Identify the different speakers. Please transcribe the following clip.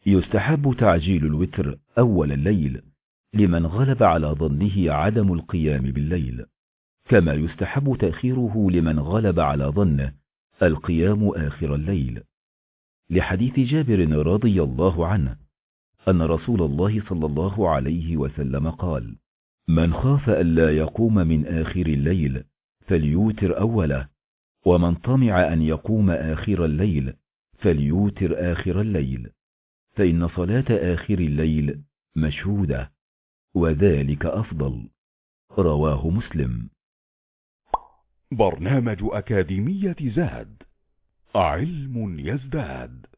Speaker 1: يستحب تعجيل الوتر أول الليل لمن غلب على ظنه عدم القيام بالليل، كما يستحب تأخيره لمن غلب على ظنه القيام آخر الليل، لحديث جابر رضي الله عنه أن رسول الله صلى الله عليه وسلم قال: من خاف ألا يقوم من آخر الليل فليوتر أوله، ومن طمع أن يقوم آخر الليل فليوتر آخر الليل، فإن صلاة آخر الليل مشهودة، وذلك أفضل. رواه مسلم.
Speaker 2: برنامج أكاديمية زاد، علم يزداد.